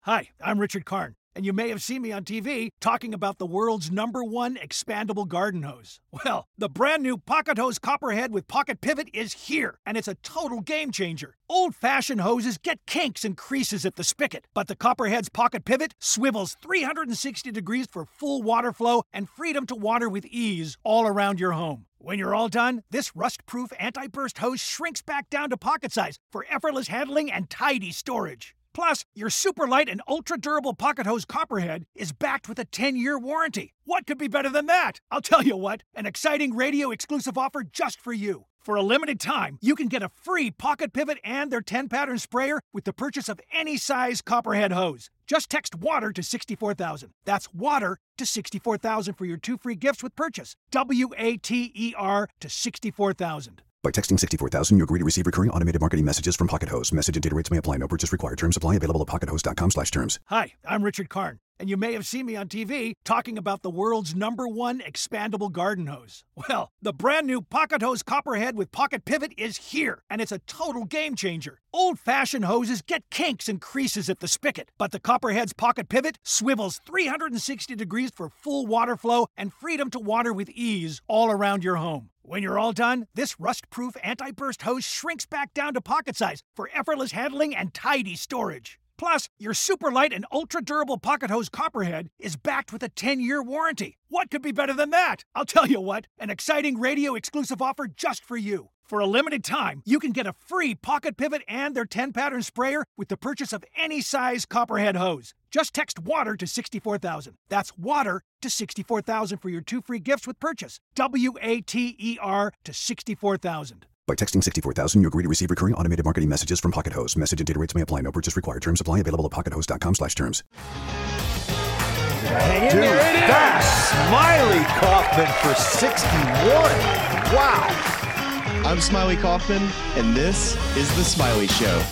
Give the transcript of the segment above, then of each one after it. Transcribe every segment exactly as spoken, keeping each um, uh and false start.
Hi, I'm Richard Karn, and you may have seen me on T V talking about the world's number one expandable garden hose. Well, the brand new Pocket Hose Copperhead with Pocket Pivot is here, and it's a total game changer. Old-fashioned hoses get kinks and creases at the spigot, but the Copperhead's Pocket Pivot swivels three hundred sixty degrees for full water flow and freedom to water with ease all around your home. When you're all done, this rust-proof anti-burst hose shrinks back down to pocket size for effortless handling and tidy storage. Plus, your super light and ultra-durable Pocket Hose Copperhead is backed with a ten-year warranty. What could be better than that? I'll tell you what, an exciting radio-exclusive offer just for you. For a limited time, you can get a free Pocket Pivot and their ten-pattern sprayer with the purchase of any size Copperhead hose. Just text WATER to sixty-four thousand. That's WATER to sixty-four thousand for your two free gifts with purchase. W A T E R to sixty-four thousand. By texting sixty-four thousand, you agree to receive recurring automated marketing messages from Pocket Hose. Message and data rates may apply. No purchase required. Terms apply. Available at pockethose.com slash terms. Hi, I'm Richard Karn, and you may have seen me on T V talking about the world's number one expandable garden hose. Well, the brand new Pocket Hose Copperhead with Pocket Pivot is here, and it's a total game changer. Old-fashioned hoses get kinks and creases at the spigot, but the Copperhead's Pocket Pivot swivels three hundred sixty degrees for full water flow and freedom to water with ease all around your home. When you're all done, this rust-proof anti-burst hose shrinks back down to pocket size for effortless handling and tidy storage. Plus, your super light and ultra-durable Pocket Hose Copperhead is backed with a ten-year warranty. What could be better than that? I'll tell you what, an exciting radio-exclusive offer just for you. For a limited time, you can get a free Pocket Pivot and their ten-pattern sprayer with the purchase of any size Copperhead hose. Just text WATER to sixty-four thousand. That's WATER to sixty-four thousand for your two free gifts with purchase. W A T E R to sixty-four thousand. By texting sixty-four thousand, you agree to receive recurring automated marketing messages from Pocket Hose. Message and data rates may apply. No purchase required. Terms apply. Available at pockethose.com slash terms. Dude, that Smiley Kaufman for sixty-one. Wow. I'm Smiley Kaufman, and this is The Smiley Show.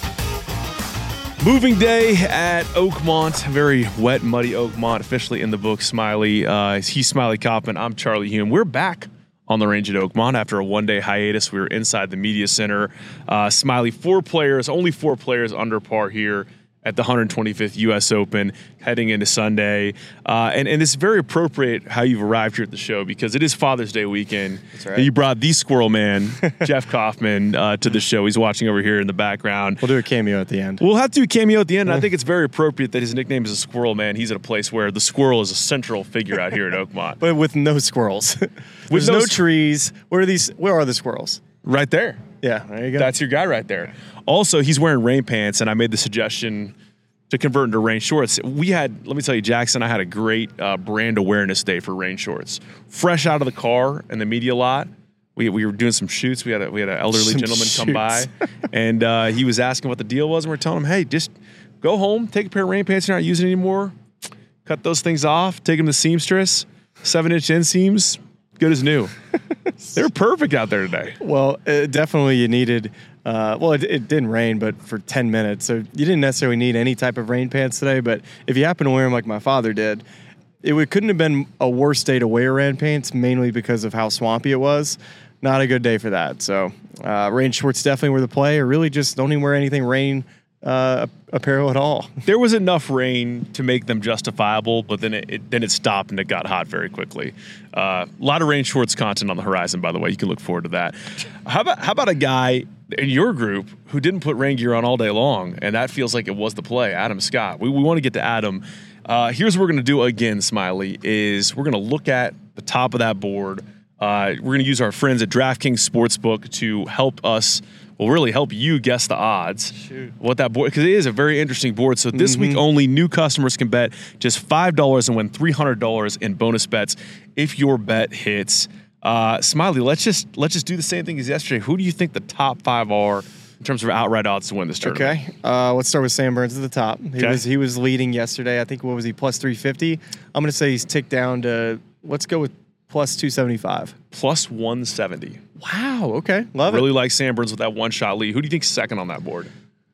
Moving day at Oakmont. Very wet, muddy Oakmont. Officially in the book, Smiley. Uh, he's Smiley Kaufman. I'm Charlie Hume. We're back on the range at Oakmont after a one-day hiatus. We were inside the media center. Uh, Smiley, four players, only four players under par here at the one hundred twenty-fifth U S Open heading into Sunday. Uh, and, and it's very appropriate how you've arrived here at the show because it is Father's Day weekend. That's right. And you brought the squirrel man, Jeff Kaufman, uh, to the show. He's watching over here in the background. We'll do a cameo at the end. We'll have to do a cameo at the end. And I think it's very appropriate that his nickname is a squirrel man. He's at a place where the squirrel is a central figure out here at Oakmont. But with no squirrels. There's no no s- trees. Where are these? Where are the squirrels? Right there. Yeah, there you go. That's your guy right there. Also, he's wearing rain pants, and I made the suggestion to convert into rain shorts. We had, let me tell you, Jackson, I had a great uh, brand awareness day for rain shorts. Fresh out of the car in the media lot, we we were doing some shoots. We had a, we had an elderly Some gentleman shoots. come by, and uh, he was asking what the deal was, and we're telling him, hey, just go home, take a pair of rain pants you're not using anymore, cut those things off, take them to seamstress, seven-inch inseams, good as new. They were perfect out there today. Well, uh, definitely you needed, uh, well, it, it didn't rain, but for ten minutes. So you didn't necessarily need any type of rain pants today. But if you happen to wear them like my father did, it would, couldn't have been a worse day to wear rain pants, mainly because of how swampy it was. Not a good day for that. So uh, rain shorts definitely were the play, or really just don't even wear anything rain uh, apparel at all. There was enough rain to make them justifiable, but then it, it then it stopped and it got hot very quickly. A uh, lot of rain shorts content on the horizon, by the way. You can look forward to that. How about how about a guy in your group who didn't put rain gear on all day long, and that feels like it was the play, Adam Scott. We, we want to get to Adam. Uh, here's what we're going to do again, Smiley, is we're going to look at the top of that board. Uh, we're going to use our friends at DraftKings Sportsbook to help us, well, really help you guess the odds. Shoot. What that board, because it is a very interesting board. So this Mm-hmm. week only, new customers can bet just five dollars and win three hundred dollars in bonus bets if your bet hits. Uh, Smiley, let's just let's just do the same thing as yesterday. Who do you think the top five are in terms of outright odds to win this tournament? Okay, uh, let's start with Sam Burns at the top. He Okay. was he was leading yesterday. I think, what was he, plus three fifty? I'm going to say he's ticked down to, let's go with plus two seventy-five. Plus one seventy. Wow, okay. Love Really it. like Sam Burns with that one-shot lead. Who do you think's second on that board?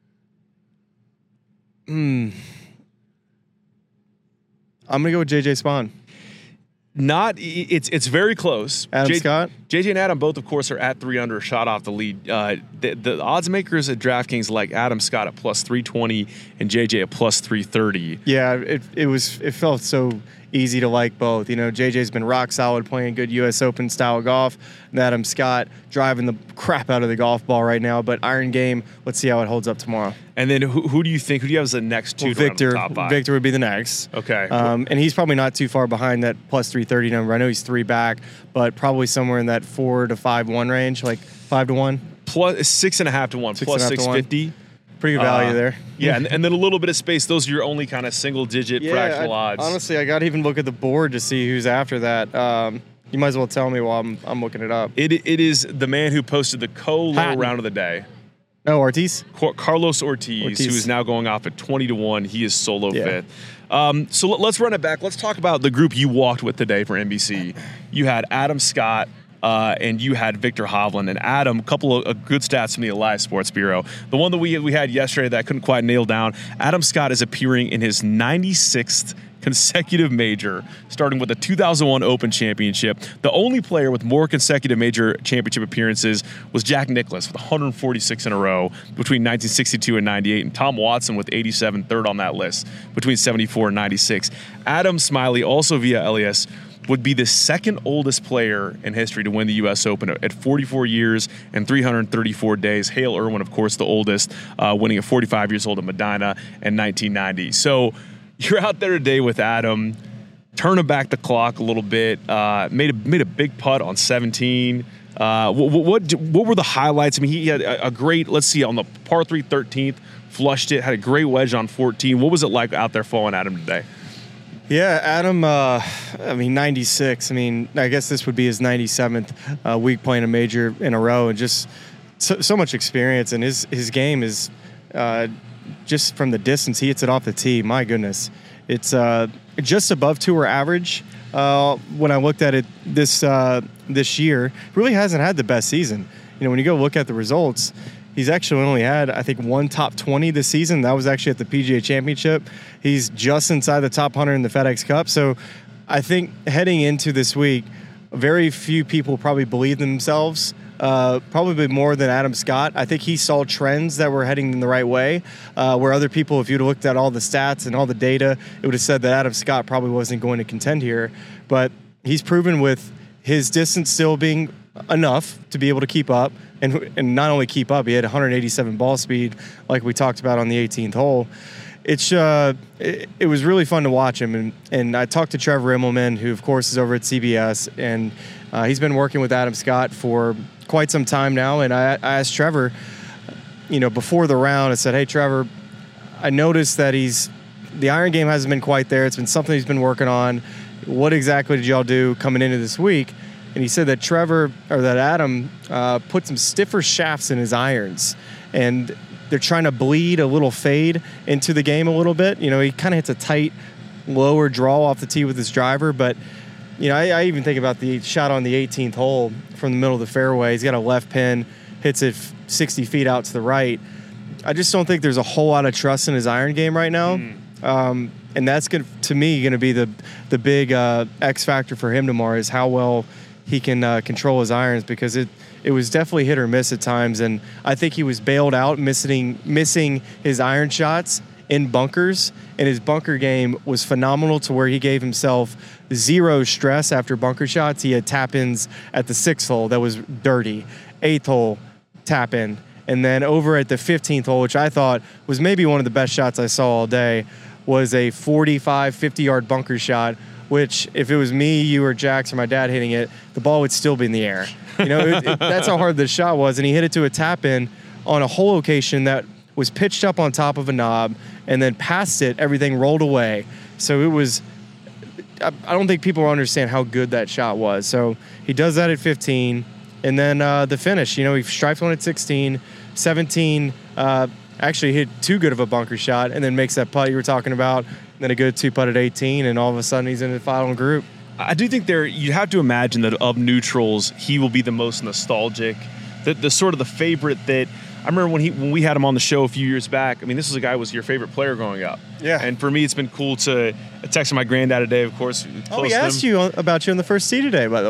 Mm. I'm going to go with J J Spawn. Not, it's it's very close. Adam J- Scott? J J and Adam both, of course, are at three under, a shot off the lead. Uh, the, the odds makers at DraftKings like Adam Scott at plus three twenty and J J at plus three thirty. Yeah, it it was it felt so easy to like both. You know, J J's been rock solid playing good U S Open style golf, and Adam Scott driving the crap out of the golf ball right now. But iron game, let's see how it holds up tomorrow. And then who, who do you think, who do you have as the next two Well, to run Victor, the top five? Victor would be the next. Okay. Um, and he's probably not too far behind that plus three thirty number. I know he's three back, but probably somewhere in that four to five one range, like five to one. Plus six and a half to one, Six plus and a half to six one. fifty. Pretty good value Uh, there. Yeah, and, and then a little bit of space. Those are your only kind of single digit fractional I- odds. Honestly, I got to even look at the board to see who's after that. Um, you might as well tell me while I'm, I'm looking it up. It, it is the man who posted the co-low Hatton. round of the day. No, Ortiz? Car- Carlos Ortiz, Ortiz. who is now going off at twenty to one. He is solo Yeah. fifth. Um, so let, let's run it back. Let's talk about the group you walked with today for N B C. You had Adam Scott, uh, and you had Victor Hovland. And Adam, a couple of uh, good stats from the Elias Sports Bureau. The one that we, we had yesterday that I couldn't quite nail down, Adam Scott is appearing in his ninety-sixth consecutive major, starting with the two thousand one Open Championship. The only player with more consecutive major championship appearances was Jack Nicklaus with one hundred forty-six in a row between nineteen sixty-two and ninety-eight, and Tom Watson with eighty-seven, third on that list, between seventy-four and ninety-six. Adam Smiley, also via Elias, would be the second oldest player in history to win the U S Open at forty-four years and three hundred thirty-four days. Hale Irwin, of course, the oldest, uh, winning at forty-five years old at Medina in nineteen ninety. So you're out there today with Adam, turning back the clock a little bit, uh, made a made a big putt on seventeen. Uh, what, what what were the highlights? I mean, he had a, a great, let's see, on the par three thirteenth, flushed it, had a great wedge on fourteen. What was it like out there following Adam today? Yeah, Adam, uh, I mean, ninety-six. I mean, I guess this would be his ninety-seventh uh, week playing a major in a row, and just so, so much experience. And his, his game is uh, just from the distance he hits it off the tee. My goodness. It's uh, just above tour average. Uh, when I looked at it this uh, this year, really hasn't had the best season. You know, when you go look at the results, he's actually only had, I think, one top twenty this season. That was actually at the P G A Championship. He's just inside the top one hundred in the FedEx Cup. So I think heading into this week, very few people probably believe themselves, uh, probably more than Adam Scott. I think he saw trends that were heading in the right way, uh, where other people, if you'd looked at all the stats and all the data, it would have said that Adam Scott probably wasn't going to contend here. But he's proven with his distance still being enough to be able to keep up, and and not only keep up, he had one hundred eighty-seven ball speed, like we talked about on the eighteenth hole. It's uh, it, it was really fun to watch him, and and I talked to Trevor Immelman, who of course is over at C B S, and uh, he's been working with Adam Scott for quite some time now. And I, I asked Trevor, you know, before the round, I said, "Hey, Trevor, I noticed that he's the iron game hasn't been quite there. It's been something he's been working on. What exactly did y'all do coming into this week?" And he said that Trevor, or that Adam, uh, put some stiffer shafts in his irons. And they're trying to bleed a little fade into the game a little bit. You know, he kind of hits a tight, lower draw off the tee with his driver. But, you know, I, I even think about the shot on the eighteenth hole from the middle of the fairway. He's got a left pin, hits it sixty feet out to the right. I just don't think there's a whole lot of trust in his iron game right now. Mm. Um, and that's, gonna, to me, going to be the, the big uh, X factor for him tomorrow, is how well he can uh, control his irons, because it, it was definitely hit or miss at times. And I think he was bailed out missing missing his iron shots in bunkers, and his bunker game was phenomenal to where he gave himself zero stress after bunker shots. He had tap-ins at the sixth hole that was dirty, eighth hole tap-in, and then over at the fifteenth hole, which I thought was maybe one of the best shots I saw all day, was a forty-five, fifty-yard bunker shot, which if it was me, you, or Jax, or my dad hitting it, the ball would still be in the air. You know, it, it, that's how hard the shot was. And he hit it to a tap-in on a hole location that was pitched up on top of a knob, and then past it, everything rolled away. So it was, I, I don't think people understand how good that shot was. So he does that at fifteen. And then uh, the finish, you know, he striped one at sixteen, seventeen, uh, actually hit too good of a bunker shot, and then makes that putt you were talking about, and then a good two putt at eighteen, and all of a sudden he's in the final group. I do think there, you have to imagine that of neutrals, he will be the most nostalgic, the, the sort of the favorite that, I remember when he when we had him on the show a few years back, I mean, this is a guy who was your favorite player growing up. Yeah. And for me, it's been cool to, I texted my granddad today, of course. Oh, he asked you about you on the first tee today, by the way.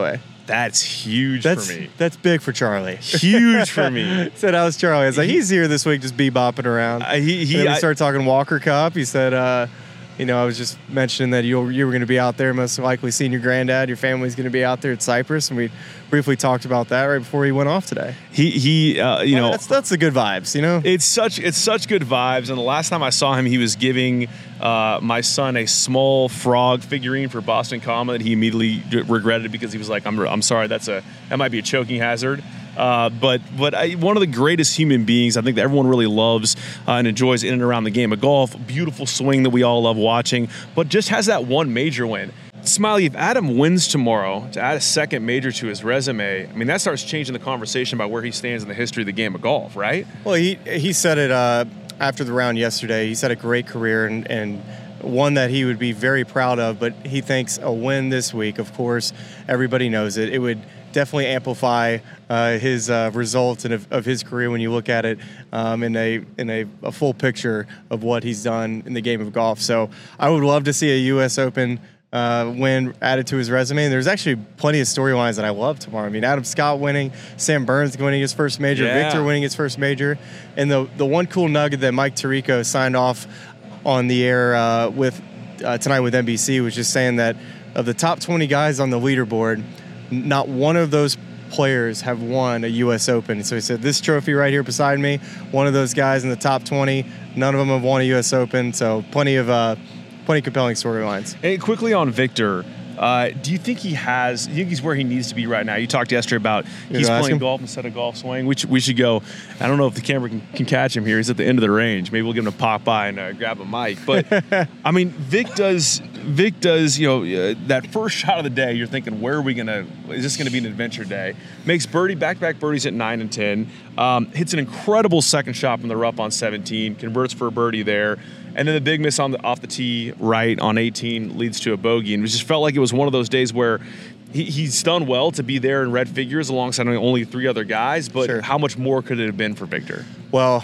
That's huge That's, for me. That's big for Charlie. Huge for me. Said, how's Charlie? I was like, he's here this week just bebopping around. Uh, he, he, and then we I- started talking Walker Cup. He said, uh, you know, I was just mentioning that you you were going to be out there, most likely seeing your granddad. Your family's going to be out there at Cypress, and we briefly talked about that right before he went off today. He, he uh, you Well, know. that's that's the good vibes, you know? It's such it's such good vibes, and the last time I saw him, he was giving uh, my son a small frog figurine for Boston Comma that he immediately regretted because he was like, "I'm I'm sorry, that's a that might be a choking hazard." Uh, but but I, one of the greatest human beings I think that everyone really loves uh, and enjoys in and around the game of golf. Beautiful swing that we all love watching, but just has that one major win. Smiley, if Adam wins tomorrow to add a second major to his resume, I mean, that starts changing the conversation about where he stands in the history of the game of golf, right? Well, he he said it uh, after the round yesterday. He said a great career and, and one that he would be very proud of, but he thinks a win this week, of course, everybody knows it. It would definitely amplify uh, his uh, results and of, of his career when you look at it um, in a in a, a full picture of what he's done in the game of golf. So I would love to see a U S Open uh, win added to his resume. And there's actually plenty of storylines that I love tomorrow. I mean, Adam Scott winning, Sam Burns winning his first major, Yeah. Victor winning his first major, and the the one cool nugget that Mike Tirico signed off on the air uh, with uh, tonight with N B C was just saying that of the top twenty guys on the leaderboard, not one of those players have won a U S Open. So he said, this trophy right here beside me, one of those guys in the top twenty, none of them have won a U S Open. So plenty of uh, plenty of compelling storylines. And quickly on Victor, uh, do you think he has, do you think he's where he needs to be right now? You talked yesterday about You he's gonna ask playing him? golf instead of golf swing. We should, we should go, I don't know if the camera can, can catch him here. He's at the end of the range. Maybe we'll give him a pop by and uh, grab a mic. But, I mean, Vic does, Vic does, you know, uh, that first shot of the day, you're thinking, where are we going to, is this going to be an adventure day? Makes birdie, back-to-back birdies at nine and ten. Um, hits an incredible second shot from the rough on seventeen. Converts for a birdie there. And then the big miss on the, off the tee right on eighteen leads to a bogey. And it just felt like it was one of those days where he, he's done well to be there in red figures alongside only three other guys. But Sure. how much more could it have been for Victor? Well,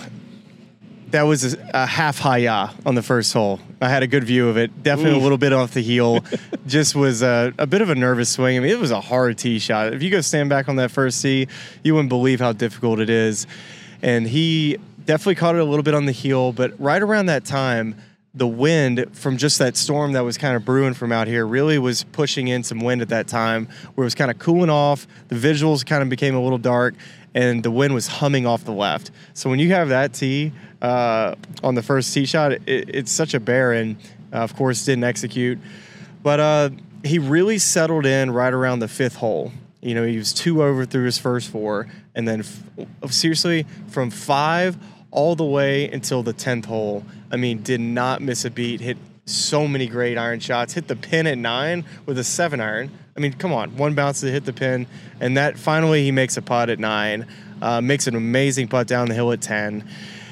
that was a, a half hi-ya on the first hole. I had a good view of it. Definitely Oof. a little bit off the heel. Just was a, a bit of a nervous swing. I mean, it was a hard tee shot. If you go stand back on that first tee, you wouldn't believe how difficult it is. And he definitely caught it a little bit on the heel. But right around that time, the wind from just that storm that was kind of brewing from out here really was pushing in some wind at that time where it was kind of cooling off. The visuals kind of became a little dark, and the wind was humming off the left. So when you have that tee uh, on the first tee shot, it, it's such a bear, and uh, of course didn't execute. But uh, he really settled in right around the fifth hole. You know, he was two over through his first four, and then f- seriously from five all the way until the tenth hole. I mean, did not miss a beat, hit so many great iron shots, hit the pin at nine with a seven iron. I mean, come on, one bounce to hit the pin, and that finally he makes a putt at nine, uh, makes an amazing putt down the hill at ten.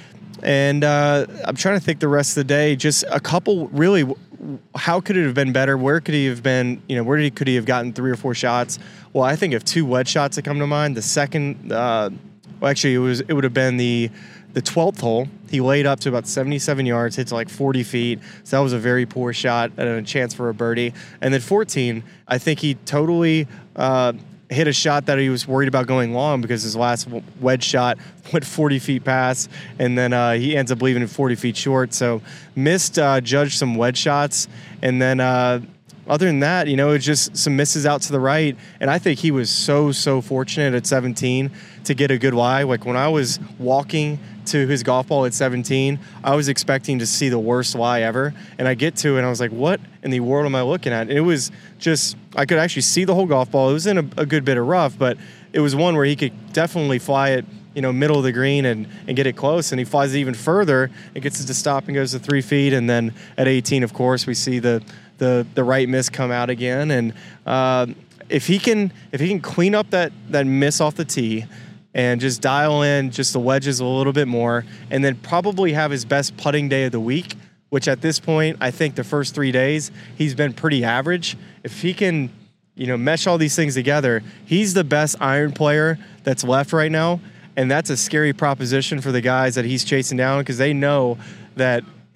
And uh, I'm trying to think the rest of the day, just a couple really, how could it have been better? Where could he have been, you know, where did he, could he have gotten three or four shots? Well, I think of two wedge shots that come to mind. The second, uh, well, actually, it was it would have been the the twelfth hole. He laid up to about seventy-seven yards, hit to like forty feet. So that was a very poor shot and a chance for a birdie. And then fourteen, I think he totally uh, hit a shot that he was worried about going long because his last wedge shot went forty feet past, and then uh, he ends up leaving it forty feet short. So missed, uh, judged some wedge shots, and then uh, other than that, you know, it's just some misses out to the right. And I think he was so, so fortunate at seventeen to get a good lie. Like when I was walking to his golf ball at seventeen, I was expecting to see the worst lie ever. And I get to it and I was like, what in the world am I looking at? And it was just, I could actually see the whole golf ball. It was in a, a good bit of rough, but it was one where he could definitely fly it, you know, middle of the green and, and get it close. And he flies it even further. It gets it to stop and goes to three feet. And then at eighteen, of course, we see the the the right miss come out again. And uh, if he can if he can clean up that that miss off the tee and just dial in just the wedges a little bit more, and then probably have his best putting day of the week, which at this point, I think the first three days, he's been pretty average. If he can, you know, mesh all these things together, he's the best iron player that's left right now, and that's a scary proposition for the guys that he's chasing down because they know that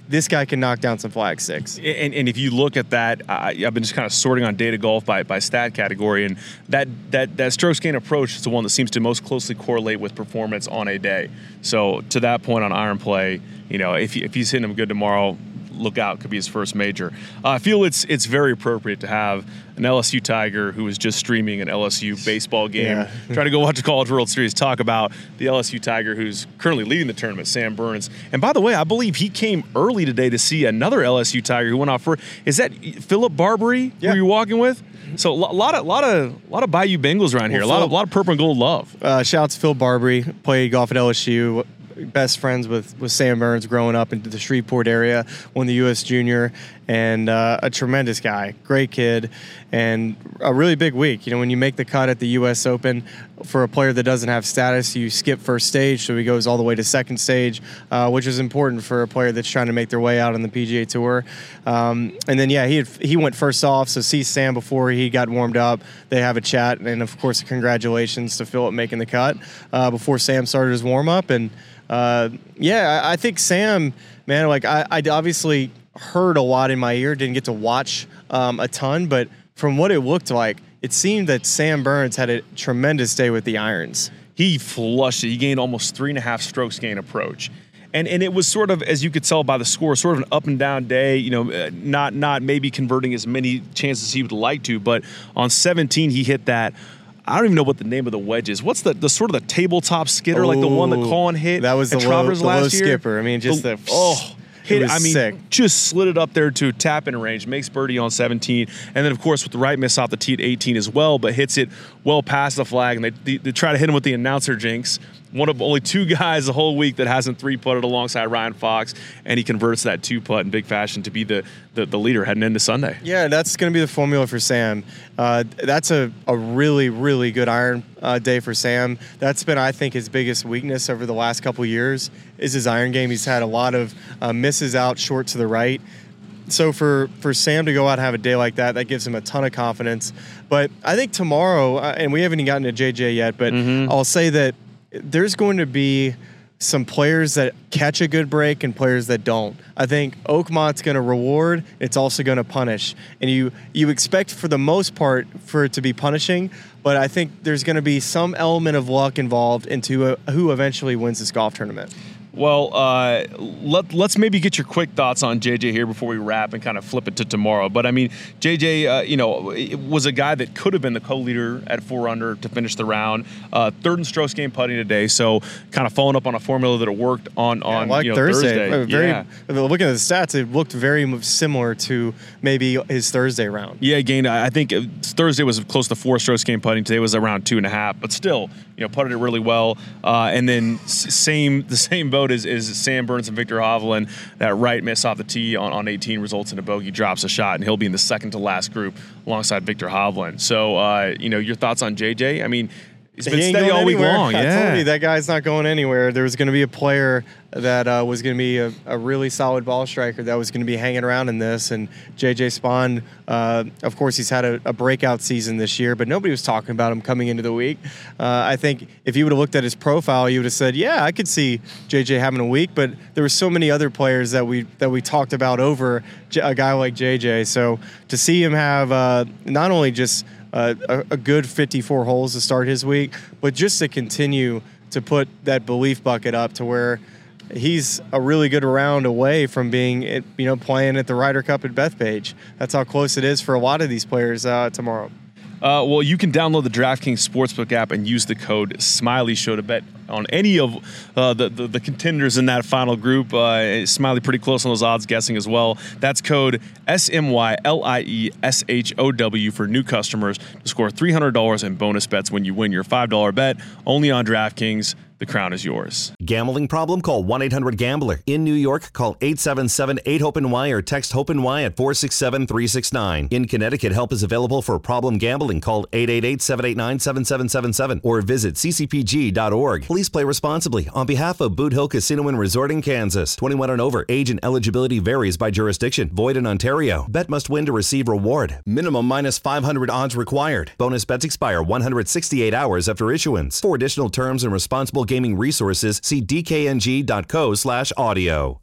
this guy can knock down some flag sticks. And, and if you look at that, I, I've been just kind of sorting on Data Golf by, by stat category, and that, that, that strokes gain approach is the one that seems to most closely correlate with performance on a day. So to that point on iron play, you know, if, he, if he's hitting them good tomorrow, look out, could be his first major. Uh, I feel it's it's very appropriate to have an L S U Tiger who is just streaming an L S U baseball game, yeah. trying to go watch a College World Series, talk about the L S U Tiger who's currently leading the tournament, Sam Burns. And by the way, I believe he came early today to see another L S U Tiger who went off for. Is that Philip Barbary yeah. who you're walking with? So a lot of lot of lot of Bayou Bengals around here. Well, a lot Phil, of lot of purple and gold love. Uh, shout out to Phil Barbary, played golf at L S U. Best friends with, with Sam Burns growing up into the Shreveport area, won the U S Junior, and uh, a tremendous guy, great kid, and a really big week. You know, when you make the cut at the U S Open, for a player that doesn't have status, you skip first stage, so he goes all the way to second stage, uh, which is important for a player that's trying to make their way out on the P G A Tour. Um, and then, yeah, he had, he went first off, so see Sam before he got warmed up. They have a chat, and, of course, congratulations to Philip making the cut uh, before Sam started his warm-up. And, uh, yeah, I, I think Sam, man, like I, I obviously heard a lot in my ear, didn't get to watch um, a ton, but from what it looked like, it seemed that Sam Burns had a tremendous day with the irons. He flushed it. He gained almost three and a half strokes gain approach. And and it was sort of, as you could tell by the score, sort of an up and down day, you know, uh, not not maybe converting as many chances as he would like to, but on seventeen he hit that. I don't even know what the name of the wedge is. What's the, the sort of the tabletop skitter, Ooh, like the one that Colin hit? That was the low, the low skipper. I mean, just the, the oh. Hit, it was I mean, sick. Just slid it up there to tap-in range, makes birdie on seventeen, and then, of course, with the right miss off the tee at eighteen as well, but hits it well past the flag, and they, they, they try to hit him with the announcer jinx. One of only two guys the whole week that hasn't three-putted alongside Ryan Fox, and he converts that two-putt in big fashion to be the, the, the leader heading into Sunday. Yeah, that's going to be the formula for Sam. Uh, that's a, a really, really good iron uh, day for Sam. That's been, I think, his biggest weakness over the last couple of years is his iron game. He's had a lot of uh, misses out short to the right. So for, for Sam to go out and have a day like that, that gives him a ton of confidence. But I think tomorrow, uh, and we haven't even gotten to J J yet, but mm-hmm. I'll say that there's going to be some players that catch a good break and players that don't. I think Oakmont's going to reward. It's also going to punish. And you you expect, for the most part, for it to be punishing, but I think there's going to be some element of luck involved into a, who eventually wins this golf tournament. Well, uh, let, let's maybe get your quick thoughts on J J here before we wrap and kind of flip it to tomorrow. But, I mean, J J, uh, you know, was a guy that could have been the co-leader at four under to finish the round. Uh, third in strokes game putting today, so kind of following up on a formula that it worked on, on yeah, like you know, Thursday. Thursday. Very, yeah. Looking at the stats, it looked very similar to maybe his Thursday round. Yeah, gained, I think Thursday was close to four strokes game putting. Today was around two and a half, but still, you know, putted it really well. Uh, and then same the same boat as, as Sam Burns and Victor Hovland. That right miss off the tee on, on eighteen results in a bogey, drops a shot, and he'll be in the second to last group alongside Victor Hovland. So, uh, you know, your thoughts on J J? I mean, he's been he steady all week anywhere. long. I yeah. told you that guy's not going anywhere. There was going to be a player that uh, was going to be a, a really solid ball striker that was going to be hanging around in this. And J J Spaun, uh, of course, he's had a, a breakout season this year, but nobody was talking about him coming into the week. Uh, I think if you would have looked at his profile, you would have said, yeah, I could see J J having a week, but there were so many other players that we that we talked about over a guy like J J. So to see him have uh, not only just uh, a, a good fifty-four holes to start his week, but just to continue to put that belief bucket up to where he's a really good round away from being, you know, playing at the Ryder Cup at Bethpage. That's how close it is for a lot of these players uh, tomorrow. Uh, well, you can download the DraftKings Sportsbook app and use the code Smiley Show to bet on any of uh, the, the the contenders in that final group. Uh, Smiley pretty close on those odds guessing as well. That's code S M Y L I E S H O W for new customers to score three hundred dollars in bonus bets when you win your five dollar bet. Only on DraftKings. The crown is yours. Gambling problem? Call one eight hundred gambler. In New York, call eight seven seven eight hope N Y or text HOPE-NY at four six seven three six nine. In Connecticut, help is available for problem gambling. Call eight eight eight seven eight nine seven seven seven seven or visit c c p g dot org. Please play responsibly. On behalf of Boot Hill Casino and Resort in Kansas, twenty-one and over. Age and eligibility varies by jurisdiction. Void in Ontario. Bet must win to receive reward. Minimum minus five hundred odds required. Bonus bets expire one hundred sixty-eight hours after issuance. For additional terms and responsible gaming resources, see d k n g dot co slash audio.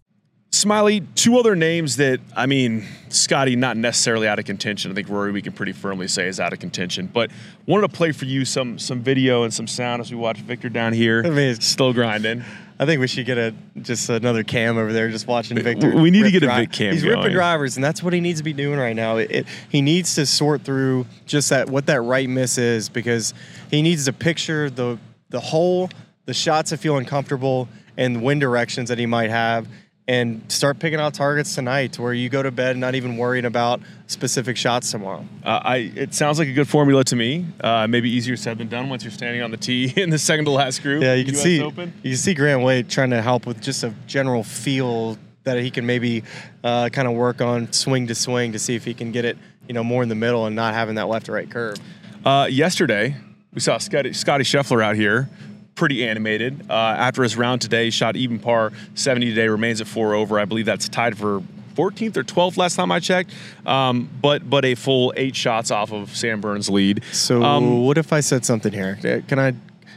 Smiley, two other names that, I mean, Scotty, not necessarily out of contention. I think Rory, we can pretty firmly say, is out of contention. But wanted to play for you some some video and some sound as we watch Victor down here. I mean, still grinding. I think we should get a just another cam over there just watching Victor. We need to get dri- a Vic cam He's going. ripping drivers, and that's what he needs to be doing right now. It, it, he needs to sort through just that what that right miss is, because he needs to picture the the hole, the shots that feel uncomfortable, and wind directions that he might have, and start picking out targets tonight to where you go to bed not even worrying about specific shots tomorrow. Uh, I It sounds like a good formula to me. Uh, maybe easier said than done once you're standing on the tee in the second to last group. Yeah, you can U S see Open. you can see Grant Wade trying to help with just a general feel that he can maybe uh, kind of work on swing to swing to see if he can get it, you know, more in the middle and not having that left to right curve. Uh, yesterday, we saw Scotty, Scotty Scheffler out here, pretty animated. Uh, after his round today, he shot even par seventy today, remains at four over. I believe that's tied for fourteenth or twelfth last time I checked. Um, but but a full eight shots off of Sam Burns' lead. So um, what if I said something here? Can I,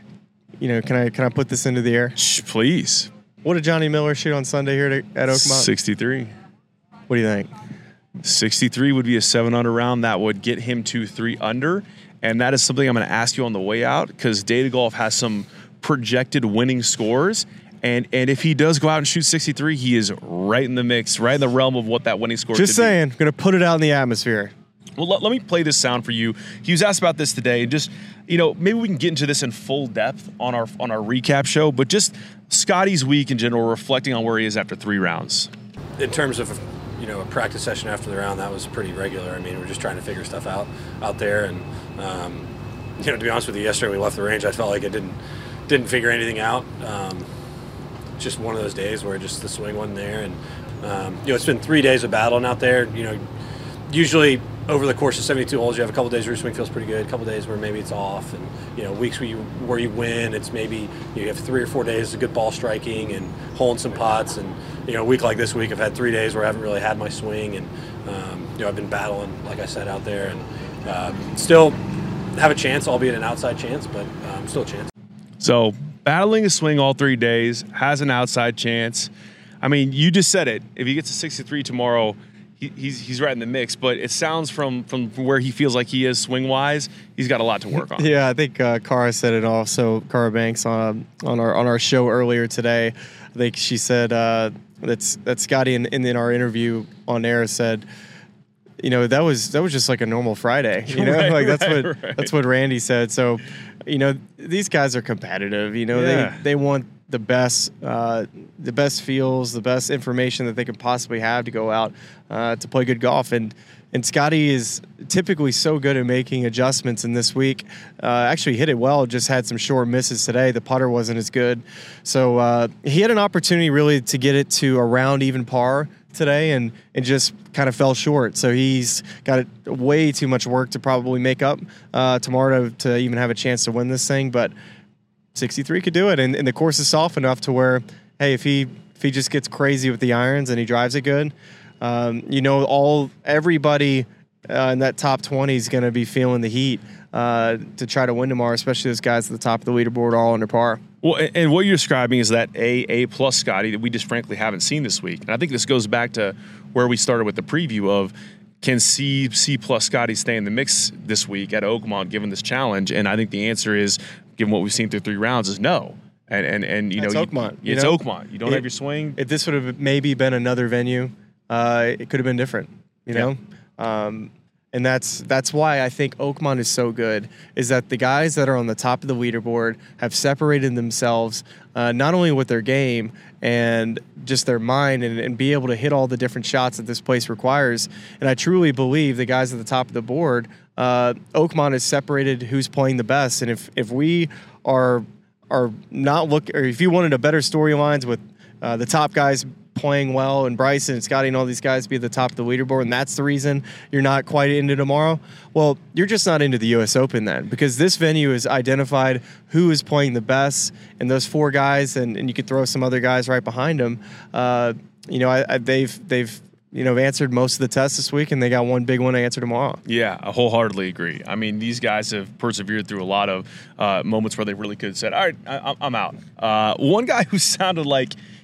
you know, can I can I put this into the air? Shh, please. What did Johnny Miller shoot on Sunday here at, at Oakmont? sixty-three. What do you think? sixty-three would be a seven under round. That would get him to three under. And that is something I'm going to ask you on the way out, because Data Golf has some projected winning scores. And and if he does go out and shoot sixty-three, he is right in the mix, right in the realm of what that winning score Just could be. saying, going to put it out in the atmosphere. Well, let, let me play this sound for you. He was asked about this today, and just, you know, maybe we can get into this in full depth on our on our recap show, but just Scotty's week in general, reflecting on where he is after three rounds. In terms of, you know, a practice session after the round, that was pretty regular. I mean, we're just trying to figure stuff out out there, and um, you know, to be honest with you, yesterday we left the range, I felt like I didn't didn't figure anything out. Um, just one of those days where just the swing wasn't there, and um, you know, it's been three days of battling out there. You know, usually over the course of seventy-two holes, you have a couple days where your swing feels pretty good, a couple days where maybe it's off, and you know, weeks where you where you win, it's maybe you have three or four days of good ball striking and holding some pots, and you know, a week like this week, I've had three days where I haven't really had my swing, and um, you know, I've been battling, like I said, out there, and uh, still have a chance, albeit an outside chance, but um, still a chance. So battling a swing all three days, has an outside chance. I mean, you just said it. If he gets a sixty-three tomorrow, he, he's he's right in the mix. But it sounds from from where he feels like he is swing wise, he's got a lot to work on. Yeah, I think uh, Cara said it also. Cara Banks on on our on our show earlier today. I think she said uh, that's that Scotty in, in our interview on air said, you know, that was that was just like a normal Friday. You know, Right, like that's right, what right. that's what Randy said. So, you know, these guys are competitive. You know, Yeah. they they want the best uh, the best feels, the best information that they can possibly have to go out uh, to play good golf. And and Scotty is typically so good at making adjustments. And this week, uh, actually hit it well. Just had some short misses today. The putter wasn't as good, so uh, he had an opportunity really to get it to around even par today, and and just kind of fell short. So he's got way too much work to probably make up uh, tomorrow to, to even have a chance to win this thing. But sixty-three could do it, and, and the course is soft enough to where, hey, if he if he just gets crazy with the irons and he drives it good, um, you know, all everybody uh, in that top twenty is going to be feeling the heat uh, to try to win tomorrow, especially those guys at the top of the leaderboard all under par. Well, and- and what you're describing is that A, A plus Scotty that we just frankly haven't seen this week. And I think this goes back to where we started with the preview of, can C, C plus Scotty stay in the mix this week at Oakmont given this challenge? And I think the answer is, given what we've seen through three rounds, is no. And, and, and you It's know, you- Oakmont, you it's know? Oakmont. You don't It- have your swing. If this would have maybe been another venue, uh, it could have been different, you Yeah. know? Um, and that's that's why I think Oakmont is so good, is that the guys that are on the top of the leaderboard have separated themselves uh, not only with their game and just their mind, and, and be able to hit all the different shots that this place requires. And I truly believe the guys at the top of the board, uh, Oakmont has separated who's playing the best. And if if we are are not look, or if you wanted a better storylines with uh, the top guys playing well and Bryson and Scotty and all these guys be at the top of the leaderboard, and that's the reason you're not quite into tomorrow, well, you're just not into the U S Open then, because this venue has identified who is playing the best, and those four guys, and, and you could throw some other guys right behind them. Uh, you know, I, I, they've they've you know answered most of the tests this week, and they got one big one to answer tomorrow. Yeah, I wholeheartedly agree. I mean, these guys have persevered through a lot of uh, moments where they really could have said, all right, I, I'm out. Uh, one guy who sounded like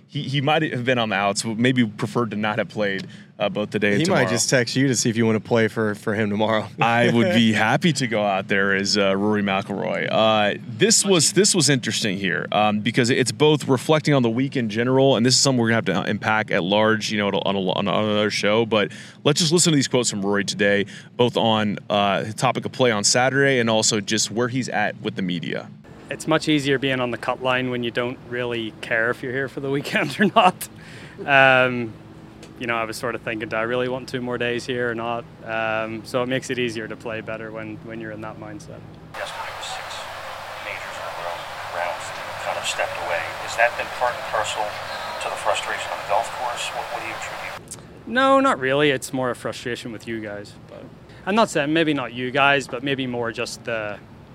he, he might have been on the outs, maybe preferred to not have played uh, both today and he tomorrow. might just text you to see if you want to play for, for him tomorrow. I would be happy to go out there as uh, Rory McIlroy. Uh, this was this was interesting here um, because it's both reflecting on the week in general, and this is something we're going to have to unpack at large, you know, on, a, on another show. But let's just listen to these quotes from Rory today, both on uh, the topic of play on Saturday and also just where he's at with the media. It's much easier being on the cut line when you don't really care if you're here for the weekend or not. Um, you know, I was sort of thinking, do I really want two more days here or not? Um, so it makes it easier to play better when, when you're in that mindset. Yesterday was six majors in a row, rounds kind of stepped away. Has that been part and parcel to the frustration on the golf course? What, what do you attribute? No, not really. It's more a frustration with you guys. But I'm not saying maybe not you guys, but maybe more just the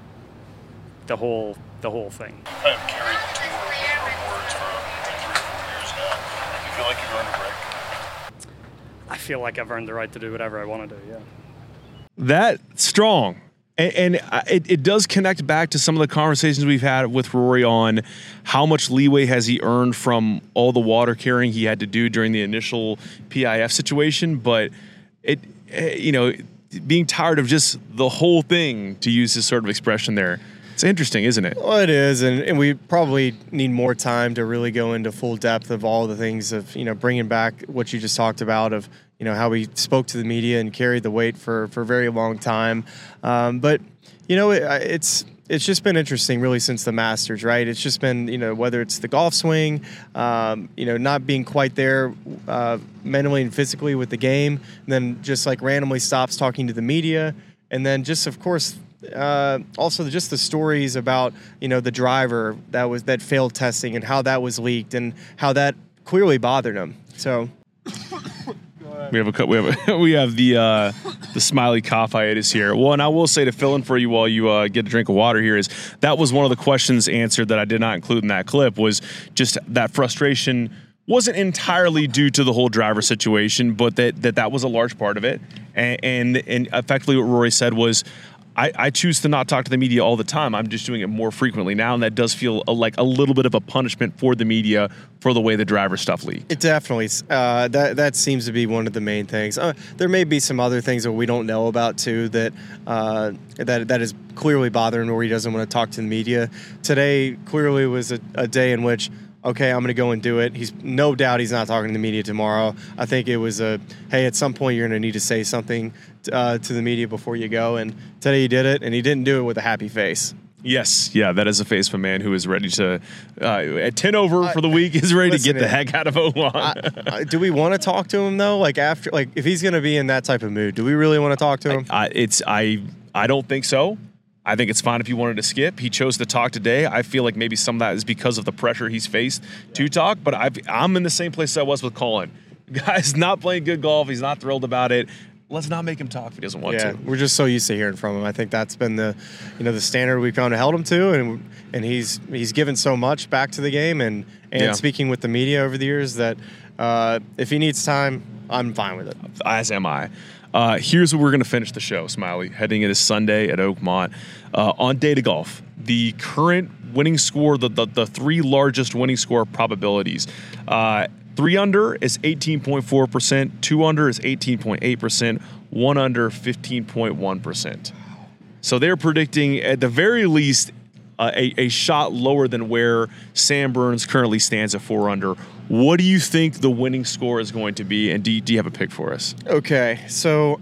the whole the whole thing. You kind of carried the tour with your words for three or four years now. You feel like you've earned a break? I feel like I've earned the right to do whatever I want to do, yeah. That's strong. And, and it, it does connect back to some of the conversations we've had with Rory on how much leeway has he earned from all the water carrying he had to do during the initial P I F situation. But, it, you know, being tired of just the whole thing, to use this sort of expression there, it's interesting, isn't it? Well, it is, and, and we probably need more time to really go into full depth of all the things of, you know, bringing back what you just talked about of, you know, how we spoke to the media and carried the weight for, for a very long time. Um, but, you know, it, it's it's just been interesting really since the Masters, right? It's just been, you know, whether it's the golf swing, um, you know, not being quite there uh, mentally and physically with the game, and then just like randomly stops talking to the media, and then just, of course, Uh, also just the stories about, you know, the driver that was that failed testing and how that was leaked and how that clearly bothered him. So we have a we have a, we have the uh, the smiley cough hiatus here. Well, and I will say to fill in for you while you uh, get a drink of water here is that was one of the questions answered that I did not include in that clip was just that frustration wasn't entirely due to the whole driver situation, but that that, that was a large part of it. And, and and effectively what Rory said was, I, I choose to not talk to the media all the time. I'm just doing it more frequently now, and that does feel a, like a little bit of a punishment for the media for the way the driver stuff leaked. It definitely uh, that that seems to be one of the main things. Uh, there may be some other things that we don't know about too that uh, that that is clearly bothering Rory. He doesn't want to talk to the media. Today clearly was a, a day in which, okay, I'm going to go and do it. He's no doubt he's not talking to the media tomorrow. I think it was a, hey, at some point you're going to need to say something uh, to the media before you go. And today he did it, and he didn't do it with a happy face. Yes, yeah, that is a face of a man who is ready to, uh, at ten over for the week, is ready Listen, to get the heck out of Oman. Do we want to talk to him though? Like after, like if he's going to be in that type of mood, do we really want to talk to him? I, I, it's I I don't think so. I think it's fine if you wanted to skip. He chose to talk today. I feel like maybe some of that is because of the pressure he's faced to talk, but I've, I'm in the same place I was with Colin. Guy's not playing good golf. He's not thrilled about it. Let's not make him talk if he doesn't want yeah, to. We're just so used to hearing from him. I think that's been the, you know, the standard we've kind of held him to, and and he's he's given so much back to the game and and Yeah. speaking with the media over the years that uh, if he needs time, I'm fine with it. As am I. Uh, here's where we're going to finish the show, Smiley. Heading into Sunday at Oakmont. Uh, on Data Golf, the current winning score, the, the, the three largest winning score probabilities. Uh, three under is eighteen point four percent. Two under is eighteen point eight percent. One under, fifteen point one percent. So they're predicting, at the very least, uh, a, a shot lower than where Sam Burns currently stands at four under. What do you think the winning score is going to be, and do you, do you have a pick for us? Okay, so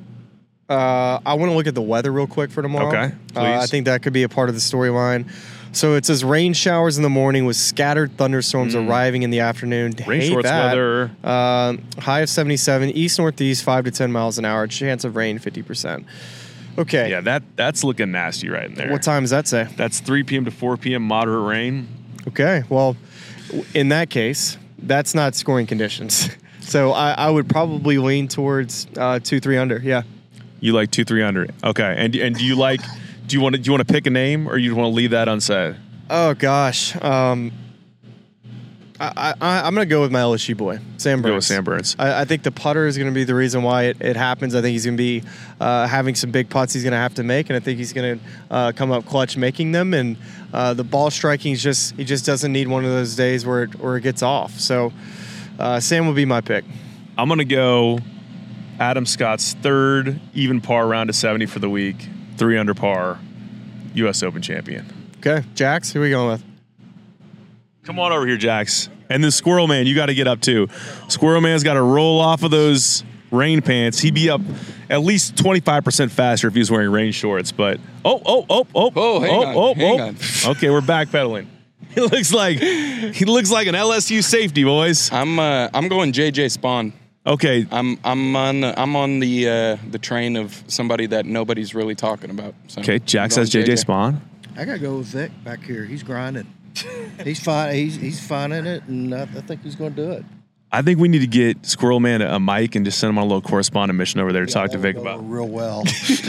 uh, I want to look at the weather real quick for tomorrow. Okay, please. Uh, I think that could be a part of the storyline. So it says rain showers in the morning with scattered thunderstorms Mm. arriving in the afternoon. Rain Hate shorts that. weather. Uh, high of seventy-seven, east-northeast, five to ten miles an hour. Chance of rain, fifty percent. Okay. Yeah, that that's looking nasty right in there. What time does that say? That's three p.m. to four p.m. moderate rain. Okay. Well, in that case, that's not scoring conditions. So I, I would probably lean towards uh, two, three under. Yeah. You like two, three under. Okay. And and do you like? Do you want to do you want to pick a name, or you want to leave that unsaid? Oh gosh. Um, I, I, I'm going to go with my L S U boy, Sam Burns. Go with Sam Burns. I, I think the putter is going to be the reason why it, it happens. I think he's going to be uh, having some big putts he's going to have to make, and I think he's going to uh, come up clutch making them. And uh, the ball striking is just he just doesn't need one of those days where it, where it gets off. So uh, Sam will be my pick. I'm going to go Adam Scott's third even par round to seventy for the week, three under par, U S Open champion. Okay, Jax, who are we going with? Come on over here, Jax. And then Squirrel Man, you got to get up too. Squirrel Man's got to roll off of those rain pants. He'd be up at least twenty-five percent faster if he was wearing rain shorts. But oh, oh, oh, oh, oh, hang oh, on, oh, hang oh. on. Okay, we're backpedaling. He looks like he looks like an L S U safety, boys. I'm uh, I'm going J J Spawn. Okay, I'm I'm on I'm on the uh, the train of somebody that nobody's really talking about. So okay, Jack says J J Spawn. I gotta go with Vic back here. He's grinding. He's fine. He's he's finding it, and I, I think he's going to do it. I think we need to get Squirrel Man a, a mic and just send him on a little correspondent mission over there to Yeah, talk to Vic about. Real well.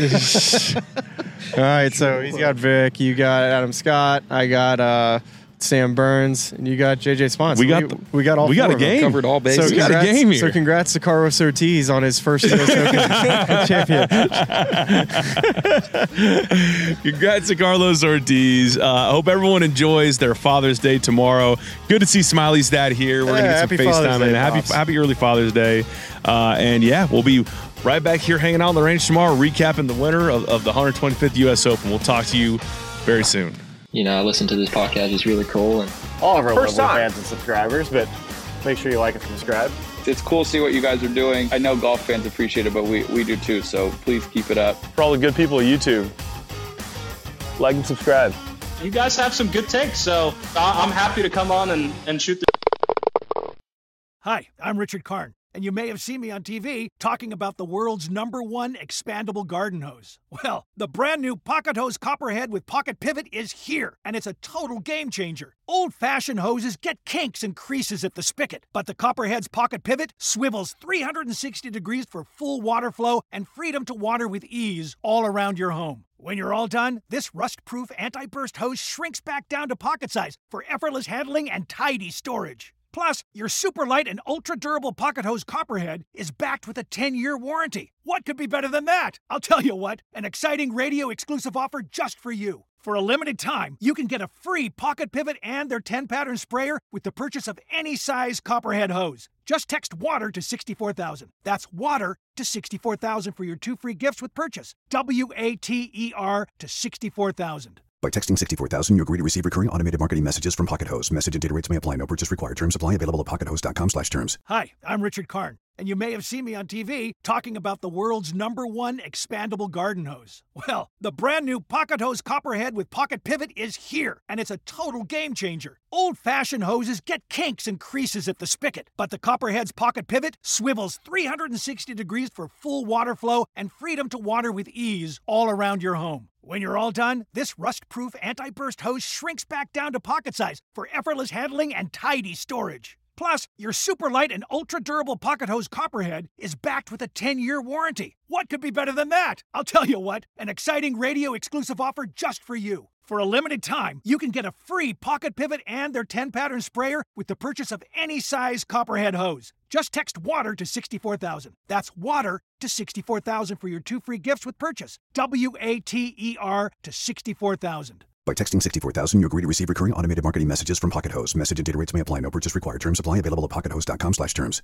All right, so he's got Vic, you got Adam Scott, I got uh, Sam Burns, and you got J J Spawn. We So got we, we got all we got four a of them. game. Covered all bases. So We got a congrats- game here. So congrats to Carlos Ortiz on his first U S Open champion. Congrats to Carlos Ortiz. Uh, I hope everyone enjoys their Father's Day tomorrow. Good to see Smiley's dad here. We're Yeah, going to get happy some Father's FaceTime Day, in. Happy, Pops. happy early Father's Day. Uh, and yeah, we'll be right back here hanging out on the range tomorrow, recapping the winner of, of the one hundred twenty-fifth U S Open. We'll talk to you very soon. You know, I listen to this podcast. It's really cool. And all of our First lovely time. fans and subscribers, but make sure you like and subscribe. It's cool to see what you guys are doing. I know golf fans appreciate it, but we, we do too, so please keep it up. For all the good people of YouTube, like and subscribe. You guys have some good takes, so I- I'm happy to come on and, and shoot the... Hi, I'm Richard Karn, and you may have seen me on T V talking about the world's number one expandable garden hose. Well, the brand new Pocket Hose Copperhead with Pocket Pivot is here, and it's a total game changer. Old-fashioned hoses get kinks and creases at the spigot, but the Copperhead's Pocket Pivot swivels three hundred sixty degrees for full water flow and freedom to water with ease all around your home. When you're all done, this rust-proof anti-burst hose shrinks back down to pocket size for effortless handling and tidy storage. Plus, your super light and ultra-durable Pocket Hose Copperhead is backed with a ten-year warranty. What could be better than that? I'll tell you what, an exciting radio-exclusive offer just for you. For a limited time, you can get a free Pocket Pivot and their ten-pattern sprayer with the purchase of any size Copperhead hose. Just text WATER to sixty-four thousand. That's WATER to sixty-four thousand for your two free gifts with purchase. W A T E R to sixty-four thousand. By texting sixty-four thousand, you agree to receive recurring automated marketing messages from Pocket Hose. Message and data rates may apply. No purchase required. Terms apply. Available at pockethose.com slash terms. Hi, I'm Richard Karn, and you may have seen me on T V talking about the world's number one expandable garden hose. Well, the brand new Pocket Hose Copperhead with Pocket Pivot is here, and it's a total game changer. Old-fashioned hoses get kinks and creases at the spigot, but the Copperhead's Pocket Pivot swivels three hundred sixty degrees for full water flow and freedom to water with ease all around your home. When you're all done, this rust-proof anti-burst hose shrinks back down to pocket size for effortless handling and tidy storage. Plus, your super light and ultra-durable Pocket Hose Copperhead is backed with a ten-year warranty. What could be better than that? I'll tell you what, an exciting radio-exclusive offer just for you. For a limited time, you can get a free Pocket Pivot and their ten-pattern sprayer with the purchase of any size Copperhead hose. Just text WATER to sixty-four thousand. That's WATER to sixty-four thousand for your two free gifts with purchase. W A T E R to sixty-four thousand. By texting sixty-four thousand, you agree to receive recurring automated marketing messages from Pocket Hose. Message and data rates may apply. No purchase required. Terms apply. Available at pockethose.com slash terms.